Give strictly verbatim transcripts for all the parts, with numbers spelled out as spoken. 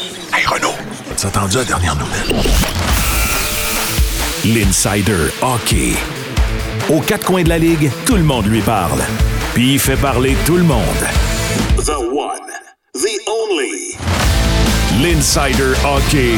Hey Renaud, as-tu entendu la dernière nouvelle? L'Insider Hockey. Aux quatre coins de la Ligue, tout le monde lui parle. Puis il fait parler tout le monde. The one, the only. L'Insider Hockey.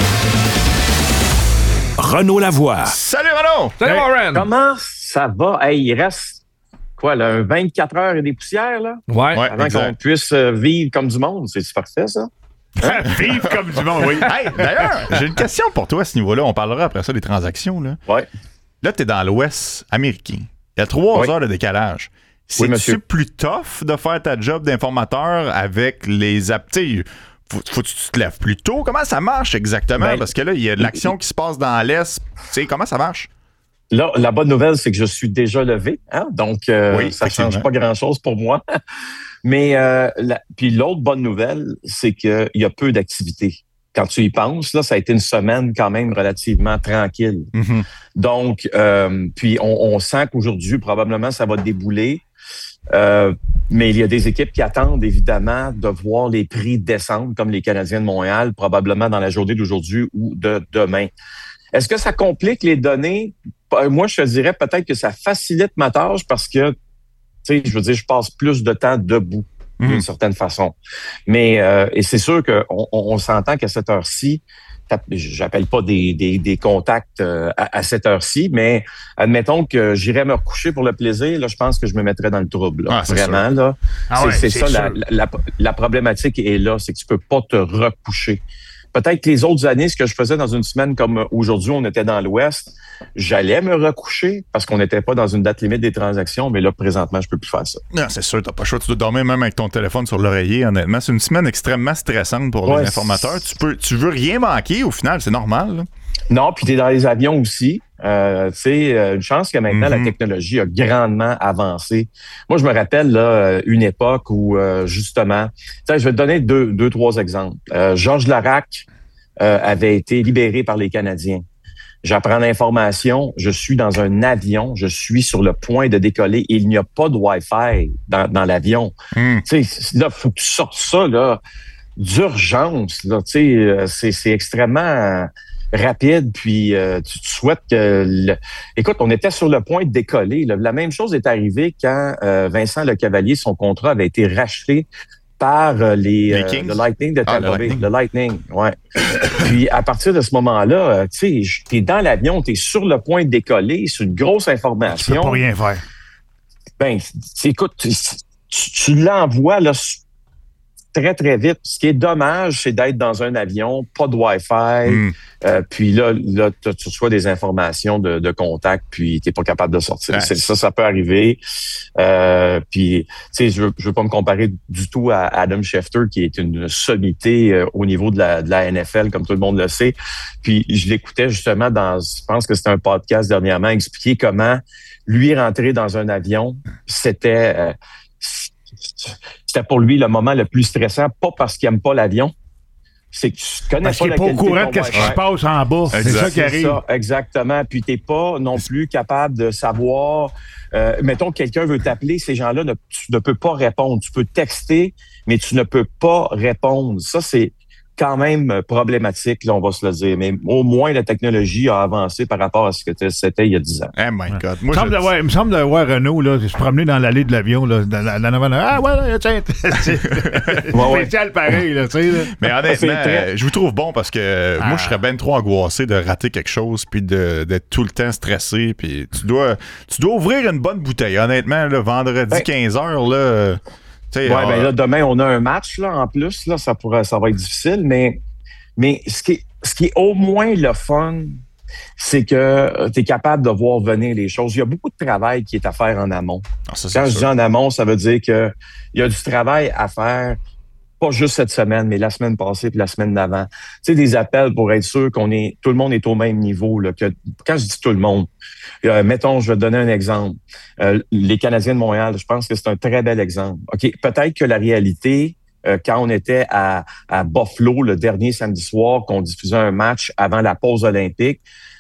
Renaud Lavoie. Salut Renaud! Salut hey, Warren! Comment ça va? Hey, il reste quoi, là, un vingt-quatre heures et des poussières, là? Ouais, ouais avant exact. qu'on puisse vivre comme du monde. C'est parfait, ça? Hein? Vivre comme du monde, oui. Hey, d'ailleurs, j'ai une question pour toi à ce niveau-là. On parlera après ça des transactions. Là, ouais. Là, tu es dans l'Ouest américain. Il y a trois oui. heures de décalage. C'est-tu oui, plus tough de faire ta job d'informateur avec les aptis? Faut, faut que tu te lèves plus tôt? Comment ça marche exactement? Ben, parce que là, il y a de l'action qui se passe dans l'Est. Tu sais, comment ça marche? Là, la bonne nouvelle, c'est que je suis déjà levé. Hein? Donc, euh, oui, ça ne change pas grand-chose pour moi. Mais euh, la, puis l'autre bonne nouvelle, c'est qu'il y a peu d'activités. Quand tu y penses, là, ça a été une semaine quand même relativement tranquille. Mm-hmm. Donc, euh, puis on, on sent qu'aujourd'hui, probablement, ça va débouler. Euh, mais il y a des équipes qui attendent, évidemment, de voir les prix descendre, comme les Canadiens de Montréal, probablement dans la journée d'aujourd'hui ou de demain. Est-ce que ça complique les données? Moi, je te dirais peut-être que ça facilite ma tâche parce que, tu sais, je veux dire, je passe plus de temps debout, mmh. d'une certaine façon. Mais, euh, et c'est sûr qu'on on, on s'entend qu'à cette heure-ci, j'appelle pas des, des, des contacts euh, à, à cette heure-ci, mais admettons que j'irais me recoucher pour le plaisir, là, je pense que je me mettrais dans le trouble. Là, ah, vraiment, sûr. là. Ah c'est, ouais, c'est, c'est ça, la, la, la problématique est là, c'est que tu peux pas te recoucher. Peut-être que les autres années, ce que je faisais dans une semaine comme aujourd'hui, on était dans l'Ouest, j'allais me recoucher parce qu'on n'était pas dans une date limite des transactions, mais là, présentement, je peux plus faire ça. Non, c'est sûr, t'as pas le choix. Tu dois dormir même avec ton téléphone sur l'oreiller, honnêtement. C'est une semaine extrêmement stressante pour ouais, les informateurs. Tu peux, tu veux rien manquer, au final, c'est normal, là. Non, puis t'es dans les avions aussi. Euh, tu sais, une chance que maintenant, mm-hmm. la technologie a grandement avancé. Moi, je me rappelle là une époque où, euh, justement, tu sais, je vais te donner deux, deux trois exemples. Euh, Georges Larac euh, avait été libéré par les Canadiens. J'apprends l'information, je suis dans un avion, je suis sur le point de décoller et il n'y a pas de Wi-Fi dans, dans l'avion. Mm. Tu sais, là, faut que tu sortes ça, là, d'urgence, là, tu sais, c'est, c'est extrêmement rapide, puis euh, tu, tu souhaites que... Le... Écoute, on était sur le point de décoller. Là. La même chose est arrivée quand euh, Vincent Lecavalier, son contrat avait été racheté par euh, les, les euh, le Lightning de Tampa Bay. Ah, le, le Lightning, ouais. Puis à partir de ce moment-là, euh, tu sais, t'es dans l'avion, t'es sur le point de décoller, c'est une grosse information. Tu peux pas rien faire. Ben, écoute, tu, tu, tu l'envoies là très, très vite. Ce qui est dommage, c'est d'être dans un avion, pas de Wi-Fi, mm. euh, puis là, là tu reçois des informations de, de contact, puis t'es pas capable de sortir. Ouais. C'est, ça, ça peut arriver. Euh, puis, tu sais, je veux, je veux pas me comparer du tout à Adam Schefter, qui est une sommité euh, au niveau de la, de la N F L, comme tout le monde le sait. Puis, je l'écoutais justement dans, je pense que c'était un podcast dernièrement, expliquer comment lui rentrer dans un avion, c'était... Euh, c'était pour lui le moment le plus stressant, pas parce qu'il aime pas l'avion, c'est que tu connais parce pas qu'il la est pas au courant de qualité ce qui se passe en bas. Exact. C'est ça qui arrive. Ça, exactement. Puis t'es pas non plus capable de savoir. Euh, mettons que quelqu'un veut t'appeler, ces gens-là, ne, tu ne peux pas répondre. Tu peux texter, mais tu ne peux pas répondre. Ça, c'est quand même problématique, là, on va se le dire. Mais au moins, la technologie a avancé par rapport à ce que c'était il y a dix ans. Oh my God. Moi, il, me je... ouais, il me semble de voir Renaud là, se promener dans l'allée de l'avion, là, dans la, la novembre. Ah ouais, là, tiens, c'est ouais, spécial pareil, là, tu sais. Là. Mais honnêtement, très... je vous trouve bon parce que ah. moi, je serais bien trop angoissé de rater quelque chose puis de, d'être tout le temps stressé. Puis tu dois, tu dois ouvrir une bonne bouteille. Honnêtement, là, vendredi ben... quinze heures, là... Oui, euh... ben là, demain, on a un match là, en plus. Là, ça, pourrait, ça va être difficile, mais, mais ce, qui est, ce qui est au moins le fun, c'est que tu es capable de voir venir les choses. Il y a beaucoup de travail qui est à faire en amont. Ah, ça, Quand je sûr. dis en amont, ça veut dire qu'il y a du travail à faire, pas juste cette semaine, mais la semaine passée puis la semaine d'avant. Tu sais, des appels pour être sûr qu'on est, tout le monde est au même niveau. Là, que, quand je dis tout le monde, euh, mettons, je vais te donner un exemple. Euh, les Canadiens de Montréal, je pense que c'est un très bel exemple. OK, peut-être que la réalité, euh, quand on était à, à Buffalo le dernier samedi soir, qu'on diffusait un match avant la pause olympique,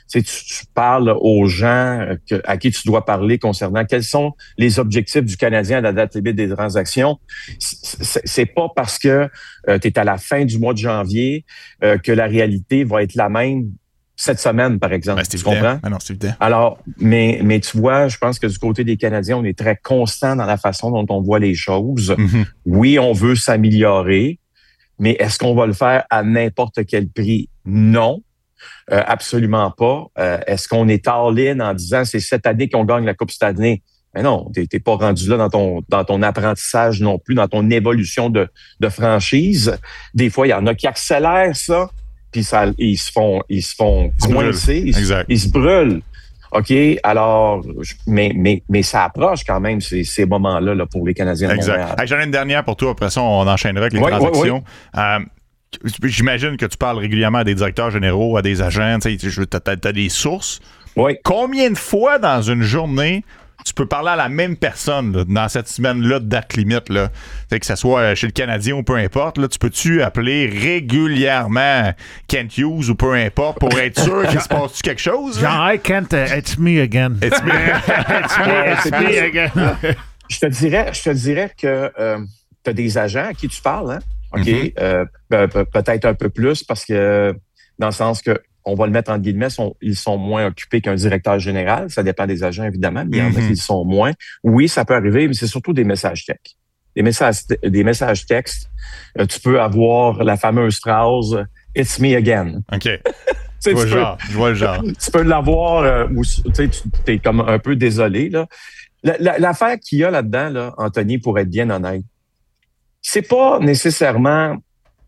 Tu, tu parles aux gens que, à qui tu dois parler concernant quels sont les objectifs du Canadien à la date limite des transactions. C'est, c'est pas parce que euh, tu es à la fin du mois de janvier euh, que la réalité va être la même cette semaine, par exemple. Ben, c'est tu évident. comprends? Ben non, c'est évident. Alors, mais, mais tu vois, je pense que du côté des Canadiens, on est très constant dans la façon dont on voit les choses. Mm-hmm. Oui, on veut s'améliorer, mais est-ce qu'on va le faire à n'importe quel prix? Non. Euh, absolument pas. Euh, est-ce qu'on est all-in en disant c'est cette année qu'on gagne la Coupe cette année? Mais non, t'es, t'es pas rendu là dans ton dans ton apprentissage non plus, dans ton évolution de, de franchise. Des fois, il y en a qui accélèrent ça, puis ça, ils se font ils se font ils coincer, ils, se, ils se brûlent. OK, alors, mais, mais, mais ça approche quand même ces, ces moments-là là, pour les Canadiens de exact. Montréal. Hey, j'en ai une dernière pour toi, après ça, on enchaînera avec les oui, transactions. Oui, oui. Euh, J'imagine que tu parles régulièrement à des directeurs généraux, à des agents, tu as des sources. Oui. Combien de fois dans une journée tu peux parler à la même personne là, dans cette semaine-là de date limite, là, que ce soit chez le Canadien ou peu importe, là, tu peux-tu appeler régulièrement Kent Hughes ou peu importe pour être sûr qu'il se passe quelque chose? Genre, hey Kent, uh, it's me again. It's me, it's me, it's me again. Je te dirais, je te dirais que euh, tu as des agents à qui tu parles, hein? OK? Mm-hmm. Euh, pe- peut-être un peu plus parce que, dans le sens que, on va le mettre en guillemets, sont, ils sont moins occupés qu'un directeur général. Ça dépend des agents, évidemment, mais il y en a qui sont moins. Oui, ça peut arriver, mais c'est surtout des messages textes. Des messages, des messages textes, euh, tu peux avoir la fameuse phrase « It's me again ». OK. Je vois, le genre, je vois le genre. Tu peux l'avoir euh, où tu es comme un peu désolé. Là. La, la, l'affaire qu'il y a là-dedans, là, Anthony, pour être bien honnête, c'est pas nécessairement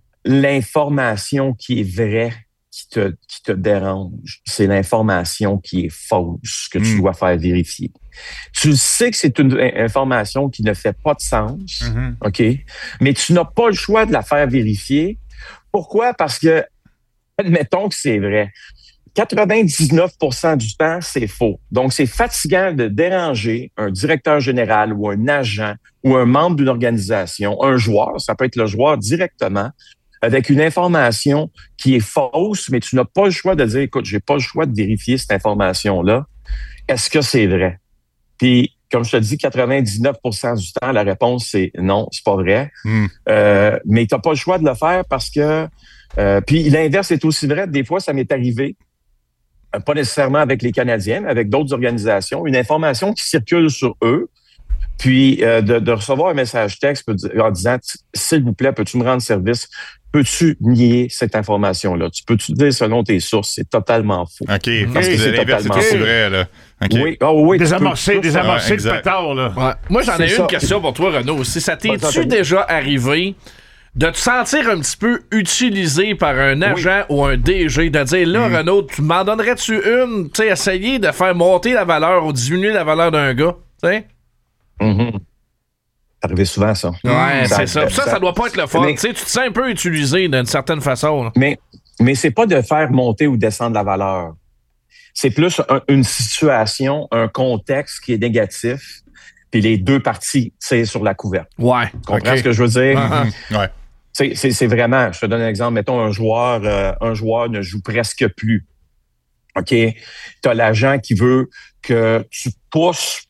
l'information qui est vraie qui te, qui te dérange. C'est l'information qui est fausse que tu mmh. dois faire vérifier. Tu sais que c'est une information qui ne fait pas de sens, mmh. OK? Mais tu n'as pas le choix de la faire vérifier. Pourquoi? Parce que, admettons que c'est vrai. quatre-vingt-dix-neuf pour cent du temps, c'est faux. Donc, c'est fatigant de déranger un directeur général ou un agent ou un membre d'une organisation, un joueur, ça peut être le joueur directement, avec une information qui est fausse, mais tu n'as pas le choix de dire, écoute, j'ai pas le choix de vérifier cette information-là. Est-ce que c'est vrai? Puis, comme je te dis, quatre-vingt-dix-neuf pour cent du temps, la réponse, c'est non, c'est pas vrai. Mm. Euh, mais tu n'as pas le choix de le faire parce que... Euh, puis, l'inverse est aussi vrai. Des fois, ça m'est arrivé, pas nécessairement avec les Canadiens, mais avec d'autres organisations, une information qui circule sur eux, puis euh, de, de recevoir un message texte en disant « S'il vous plaît, peux-tu me rendre service? Peux-tu nier cette information-là? Tu peux-tu dire selon tes sources? C'est totalement faux. » OK. Parce que c'est totalement faux. C'est vrai, là. Okay. Oui. Oh, oui, désamorcer, peux, désamorcer ouais, le pétard, là. Ouais. Moi, j'en c'est ai ça. une question pour toi, Renaud, aussi. Ça t'es-tu déjà arrivé de te sentir un petit peu utilisé par un agent oui. ou un D G, de dire, là, mm. Renaud, tu m'en donnerais-tu une? Tu sais, essayer de faire monter la valeur ou diminuer la valeur d'un gars, tu sais? Mm-hmm. Ça arrive souvent, ça. Ouais, ça, c'est ça. ça. Ça, ça doit pas être le fun. Mais, tu sais, tu te sens un peu utilisé d'une certaine façon. Là. Mais, mais c'est pas de faire monter ou descendre la valeur. C'est plus un, une situation, un contexte qui est négatif, puis les deux parties, c'est sur la couverte. Ouais. Tu comprends okay. ce que je veux dire? Uh-huh. Ouais. C'est, c'est, c'est vraiment, je te donne un exemple, mettons un joueur, euh, un joueur ne joue presque plus. OK? Tu as l'agent qui veut que tu pousses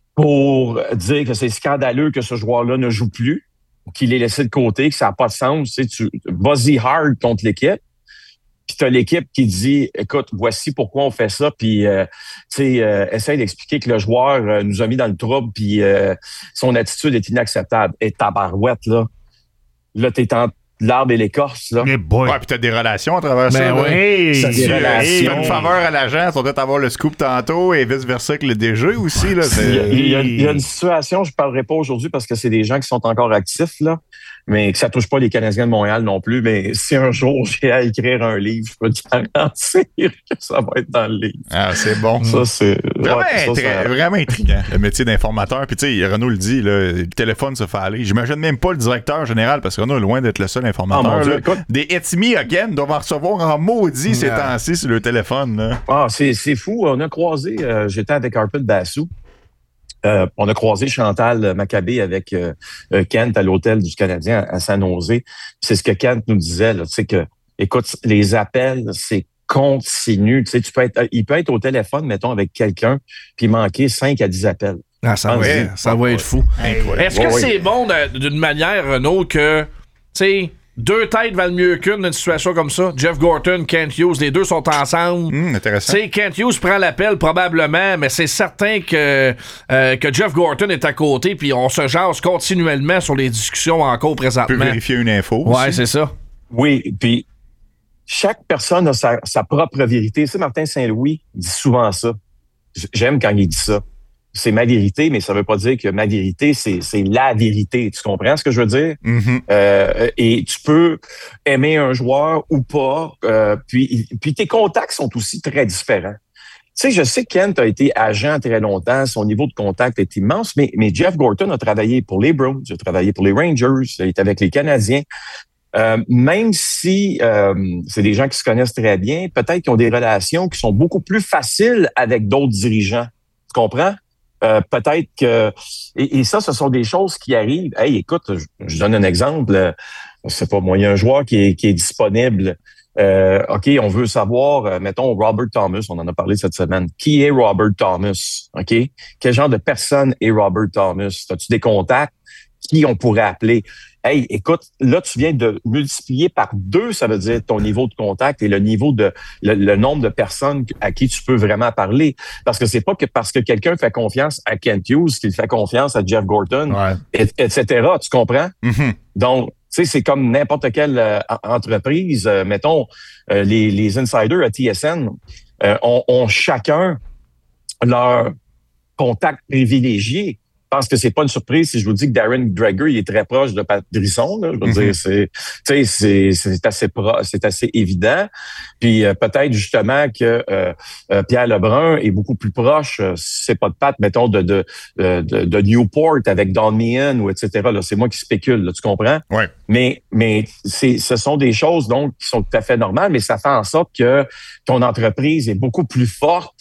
pour dire que c'est scandaleux que ce joueur-là ne joue plus, qu'il est laissé de côté, que ça n'a pas de sens. Tu sais, tu vas-y hard contre l'équipe. Puis tu as l'équipe qui dit, écoute, voici pourquoi on fait ça, puis euh, tu sais, euh, essaye d'expliquer que le joueur euh, nous a mis dans le trouble, puis euh, son attitude est inacceptable. Et tabarouette, là, là, t'es en l'arbre et l'écorce, là. Mais boy. Ouais, puis t'as des relations à travers ben ça. Oui, ça si tu fais une faveur à l'agent, tu vas peut-être avoir le scoop tantôt et vice-versa que le D G aussi, là. Il y, a, il, y a, il y a une situation, je ne parlerai pas aujourd'hui parce que c'est des gens qui sont encore actifs, là, mais que ça touche pas les Canadiens de Montréal non plus. Mais si un jour j'ai à écrire un livre, je peux te garantir que ça va être dans le livre. Ah, c'est bon. Ça, c'est vraiment, ouais, ça, très, ça... vraiment intriguant, le métier d'informateur. Puis, tu sais, Renaud le dit, là, le téléphone se fait aller. J'imagine même pas le directeur général parce que Renaud est loin d'être le seul informateur. Oh, Dieu, des It's me again doivent en recevoir en maudit yeah. ces temps-ci sur le téléphone. Là. Ah, c'est, c'est fou. On a croisé, euh, j'étais avec Arpit Bassou. Euh, on a croisé Chantal Maccabé avec euh, Kent à l'hôtel du Canadien à San Jose. C'est ce que Kent nous disait, là, tu sais que, écoute, les appels, c'est continue. Tu sais, tu peux être, il peut être au téléphone, mettons, avec quelqu'un, puis manquer cinq à dix appels. Ah, ça va, être, ça va être fou. Est-ce que ouais, c'est ouais. bon de, d'une manière, Renaud, que, tu sais, deux têtes valent mieux qu'une dans une situation comme ça? Jeff Gorton, Kent Hughes, les deux sont ensemble. Mmh, intéressant. Tu sais, Kent Hughes prend l'appel probablement, mais c'est certain que, euh, que Jeff Gorton est à côté, puis on se jase continuellement sur les discussions en cours présentement. On peut vérifier une info. Ouais, aussi. c'est ça. Oui, puis chaque personne a sa, sa propre vérité. Tu sais, Martin Saint-Louis dit souvent ça. J'aime quand il dit ça. C'est ma vérité, mais ça veut pas dire que ma vérité, c'est, c'est la vérité. Tu comprends ce que je veux dire? Mm-hmm. Euh, et tu peux aimer un joueur ou pas. Euh, puis, puis tes contacts sont aussi très différents. Tu sais, je sais que Kent a été agent très longtemps. Son niveau de contact est immense, mais, mais Jeff Gorton a travaillé pour les Browns, il a travaillé pour les Rangers, il est avec les Canadiens. Euh, même si euh, c'est des gens qui se connaissent très bien, peut-être qu'ils ont des relations qui sont beaucoup plus faciles avec d'autres dirigeants. Tu comprends? Euh, peut-être que... Et, et ça, ce sont des choses qui arrivent. Hey, écoute, je, je donne un exemple. C'est pas moi, il y a un joueur qui est, qui est disponible. Euh, OK, on veut savoir, euh, mettons, Robert Thomas, on en a parlé cette semaine. Qui est Robert Thomas? OK? Quel genre de personne est Robert Thomas? As-tu des contacts? Qui on pourrait appeler? Hey, écoute, là, tu viens de multiplier par deux, ça veut dire ton niveau de contact et le niveau de, le, le nombre de personnes à qui tu peux vraiment parler. Parce que c'est pas que parce que quelqu'un fait confiance à Kent Hughes qu'il fait confiance à Jeff Gorton, ouais. et, etc. Tu comprends? Mm-hmm. Donc, tu sais, c'est comme n'importe quelle euh, entreprise. Euh, mettons, euh, les, les insiders à T S N euh, ont, ont chacun leur contact privilégié. Je pense que c'est pas une surprise si je vous dis que Darren Dreger, il est très proche de Pat Brisson. Là. Je veux mm-hmm. dire, c'est, tu sais, c'est, c'est assez pro, c'est assez évident. Puis euh, peut-être justement que euh, euh, Pierre Lebrun est beaucoup plus proche, euh, c'est pas de Pat, mettons de de, de de Newport avec Don Meehan ou et cetera. Là, c'est moi qui spécule, là, tu comprends? Ouais. Mais mais c'est, ce sont des choses donc qui sont tout à fait normales, mais ça fait en sorte que ton entreprise est beaucoup plus forte.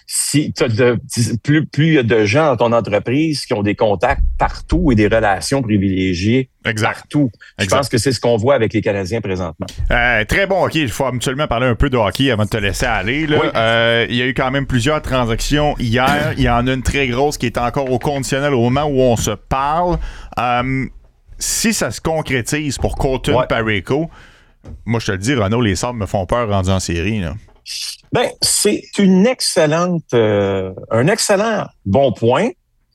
Si tu as de, plus, plus il y a de gens dans ton entreprise qui ont des contacts partout et des relations privilégiées exact. Partout. Je exact. pense que c'est ce qu'on voit avec les Canadiens présentement. Euh, très bon hockey. Il faut absolument parler un peu de hockey avant de te laisser aller. Là. Oui. Euh, il y a eu quand même plusieurs transactions hier. Il y en a une très grosse qui est encore au conditionnel au moment où on se parle. Euh, si ça se concrétise pour Colton ouais. Parayko, moi je te le dis, Renaud, les Sabres me font peur rendus en série. Là. Ben, c'est une excellente, euh, un excellent bon point.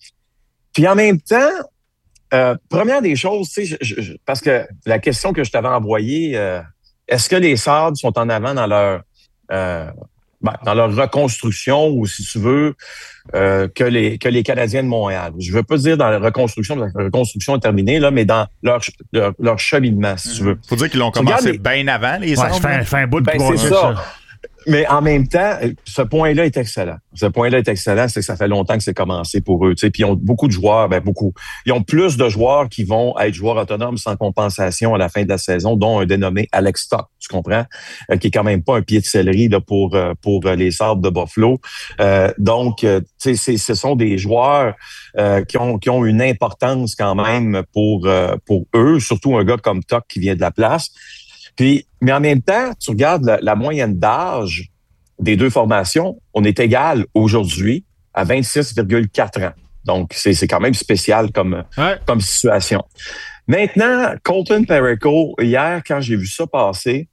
Puis en même temps, euh, première des choses, tu sais, je, je, parce que la question que je t'avais envoyée, euh, est-ce que les Sabres sont en avant dans leur, euh, ben, dans leur reconstruction ou si tu veux, euh, que les que les Canadiens de Montréal. Je veux pas dire dans la reconstruction, la reconstruction est terminée là, mais dans leur leur, leur cheminement, si mmh. tu veux. Faut dire qu'ils l'ont commencé les... bien avant les Sabres. Ouais, ça fait, fait un bout de ben, c'est ça. ça. Mais en même temps, ce point-là est excellent. Ce point-là est excellent, c'est que ça fait longtemps que c'est commencé pour eux. Tu sais, puis ils ont beaucoup de joueurs, ben beaucoup. Ils ont plus de joueurs qui vont être joueurs autonomes sans compensation à la fin de la saison, dont un dénommé Alex Stock, tu comprends, euh, qui est quand même pas un pied de céleri là, pour euh, pour les Sabres de Buffalo. Euh, donc, euh, tu sais, ce sont des joueurs euh, qui ont qui ont une importance quand même pour euh, pour eux, surtout un gars comme Stock qui vient de la place. Puis, mais en même temps, tu regardes la, la moyenne d'âge des deux formations, on est égal aujourd'hui à vingt-six virgule quatre ans. Donc, c'est, c'est quand même spécial comme, ouais. comme situation. Maintenant, Colton Parayko, hier, quand j'ai vu ça passer,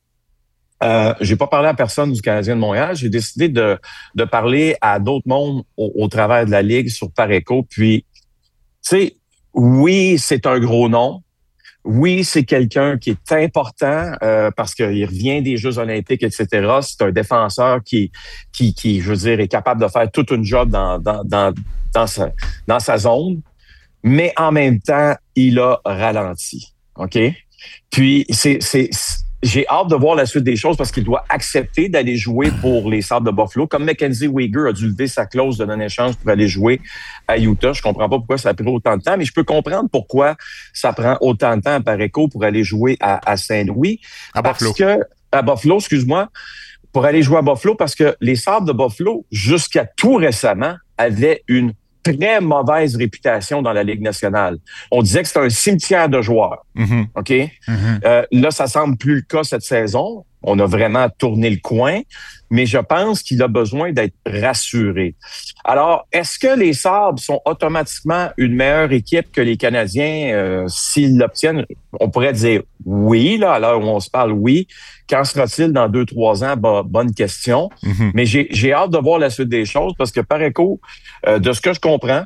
euh, j'ai pas parlé à personne du Canadien de Montréal. J'ai décidé de, de parler à d'autres mondes au, au travers de la Ligue sur Parayko. Puis, tu sais, oui, c'est un gros nom. Oui, c'est quelqu'un qui est important euh, parce qu'il revient des Jeux olympiques, et cetera. C'est un défenseur qui, qui, qui, je veux dire, est capable de faire toute une job dans, dans, dans, dans, sa, dans sa zone. Mais en même temps, il a ralenti. OK? Puis, c'est, c'est, c'est j'ai hâte de voir la suite des choses parce qu'il doit accepter d'aller jouer pour les Sabres de Buffalo. Comme Mackenzie Weegar a dû lever sa clause de non-échange pour aller jouer à Utah. Je comprends pas pourquoi ça a pris autant de temps, mais je peux comprendre pourquoi ça prend autant de temps à Parayko pour aller jouer à, à Saint-Louis. À parce Buffalo. Que, à Buffalo, excuse-moi. Pour aller jouer à Buffalo parce que les Sabres de Buffalo, jusqu'à tout récemment, avaient une très mauvaise réputation dans la Ligue nationale. On disait que c'était un cimetière de joueurs. Mm-hmm. OK? Mm-hmm. Euh, là, ça semble plus le cas cette saison. on a vraiment tourné le coin, mais je pense qu'il a besoin d'être rassuré. Alors, est-ce que les Sabres sont automatiquement une meilleure équipe que les Canadiens euh, s'ils l'obtiennent? On pourrait dire oui, là, à l'heure où on se parle, oui. Qu'en sera-t-il dans deux, trois ans? Bah, bonne question. Mm-hmm. Mais j'ai, j'ai hâte de voir la suite des choses parce que Parayko, euh, de ce que je comprends,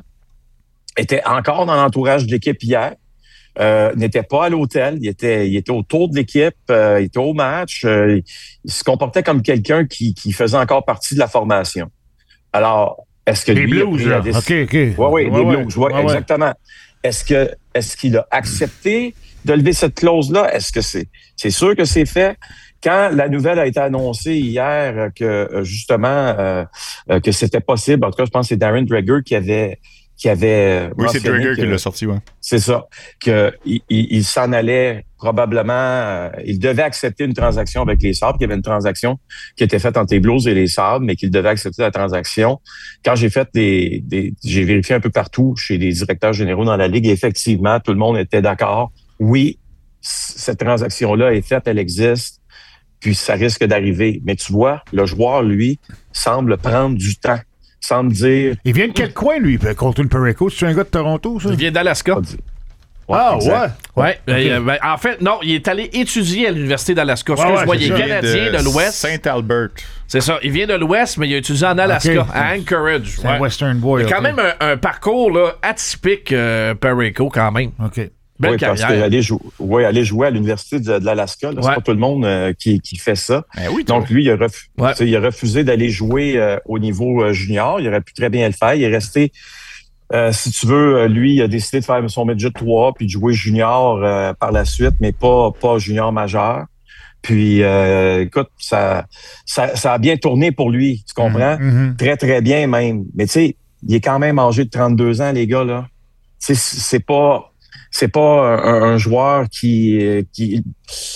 était encore dans l'entourage de l'équipe hier. Euh, n'était pas à l'hôtel, il était, il était autour de l'équipe, euh, il était au match, euh, il se comportait comme quelqu'un qui, qui faisait encore partie de la formation. Alors, est-ce que les lui Blues, a pris la décision? OK, OK. Oui, oui, ouais, les ouais, Blues, ouais, ouais, exactement. Ouais. Est-ce que, est-ce qu'il a accepté de lever cette clause-là? Est-ce que c'est, c'est sûr que c'est fait? Quand la nouvelle a été annoncée hier que, justement, euh, que c'était possible, en tout cas, je pense que c'est Darren Dreger qui avait, qui avait oui, c'est Dreger qui l'a sorti, ouais. C'est ça. Que il, il, il s'en allait probablement. Euh, il devait accepter une transaction avec les Sabres, qu'il y avait une transaction qui était faite entre les Blues et les Sabres, mais qu'il devait accepter la transaction. Quand j'ai fait des, des j'ai vérifié un peu partout chez les directeurs généraux dans la Ligue, et effectivement, tout le monde était d'accord. Oui, cette transaction-là est faite, elle existe, puis ça risque d'arriver. Mais tu vois, le joueur, lui, semble prendre du temps. Semble dire... Il vient de quel coin, lui, Colton Parayko? C'est un gars de Toronto, ça? Il vient d'Alaska. Ouais, ah, exact. ouais? Ouais. Okay. Euh, ben, en fait, non, il est allé étudier à l'Université d'Alaska. Excuse-moi, ouais, il est ça. canadien de, de l'Ouest. Saint-Albert. C'est ça. Il vient de l'Ouest, mais il a étudié en Alaska, okay. à Anchorage. C'est ouais. un Western boy. Il a quand okay. même un, un parcours là, atypique, euh, Parayko, quand même. OK. Belle oui, carrière. Parce qu'aller jou- ouais, aller jouer à l'Université de, de l'Alaska, là, ouais. c'est pas tout le monde euh, qui, qui fait ça. Ben oui, donc, lui, il a, refu- ouais. il a refusé d'aller jouer euh, au niveau euh, junior. Il aurait pu très bien le faire. Il est resté, euh, si tu veux, lui, il a décidé de faire son midget trois puis de jouer junior euh, par la suite, mais pas, pas junior majeur. Puis, euh, écoute, ça, ça, ça a bien tourné pour lui, tu comprends? Mm-hmm. Très, très bien même. Mais tu sais, il est quand même âgé de trente-deux ans, les gars, là. Tu sais, c'est pas... C'est pas un, un joueur qui, qui,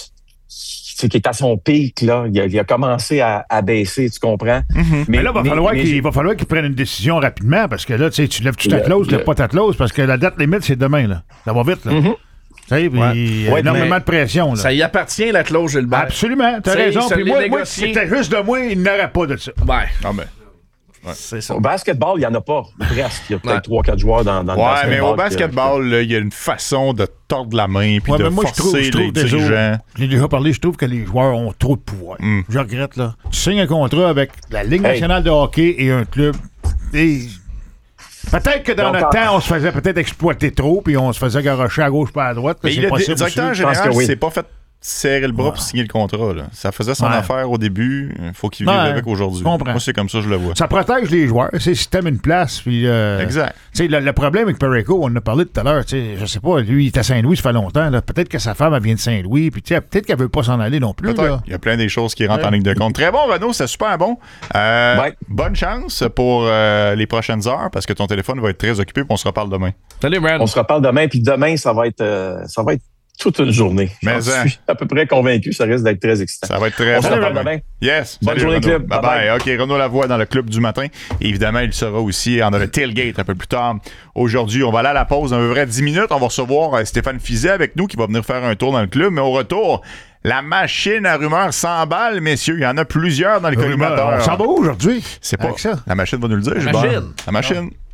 qui est à son pic, là. Il a, il a commencé à, à baisser, tu comprends? Mm-hmm. Mais, mais là, va mais, falloir mais qu'il, il va falloir qu'il prenne une décision rapidement parce que là, tu sais, tu lèves-tu ta clause, tu lèves pas ta clause parce que la date limite, c'est demain, là. Ça va vite, là. Mm-hmm. Tu sais, puis il y a énormément de pression, là. Ça y appartient, la clause, Gilbert. Absolument, t'as t'sais, raison. Puis moi, moi, si c'était juste de moi, il n'aurait pas de ça. Ouais. Non, mais... Ouais. C'est ça. Au basketball, il n'y en a pas. Presque. Il y a peut-être trois quatre joueurs dans, dans ouais, le basketball. Ouais, mais au basketball, il y a une façon de tordre la main puis ouais, de moi, forcer je trouve, je trouve les dirigeants. J'ai déjà parlé, je trouve que les joueurs ont trop de pouvoir. Mm. Je regrette, là. Tu signes un contrat avec la Ligue nationale hey. de hockey et un club... Et... Peut-être que dans Donc, notre en... temps, on se faisait peut-être exploiter trop puis on se faisait garocher à gauche pas à droite. Mais le possible, directeur général, oui. c'est pas fait serrer le bras ouais. pour signer le contrat. Là. Ça faisait son ouais. affaire au début. Il faut qu'il vive ouais. avec aujourd'hui. Moi, c'est comme ça que je le vois. Ça protège les joueurs. Si tu aimes une place. Puis, euh, exact. Le, le problème avec Parayko, on en a parlé tout à l'heure. Je sais pas, lui, il est à Saint-Louis, ça fait longtemps. Là. Peut-être que sa femme, elle vient de Saint-Louis. Puis peut-être qu'elle veut pas s'en aller non plus. Là. Il y a plein des choses qui rentrent ouais. en ligne de compte. Très bon, Renaud. C'est super bon. Euh, ouais. Bonne chance pour euh, les prochaines heures parce que ton téléphone va être très occupé. Puis on se reparle demain. Salut, Brad. On se reparle demain. Puis demain, ça va être, euh, ça va être toute une journée. Mais je suis à peu près convaincu. Ça risque d'être très excitant. Ça va être très... On se reparle demain. Yes. Bonne Salut, journée, Renaud. club. Bye bye. bye. OK, Renaud Lavoie dans le club du matin. Et évidemment, il sera aussi en le tailgate un peu plus tard. Aujourd'hui, on va aller à la pause dans à peu près dix minutes. On va recevoir Stéphane Fizet avec nous qui va venir faire un tour dans le club. Mais au retour, la machine à rumeurs s'emballe, messieurs. Il y en a plusieurs dans les collimateurs. On s'en va aujourd'hui. C'est pas ça. La machine va nous le dire, La machine. La machine.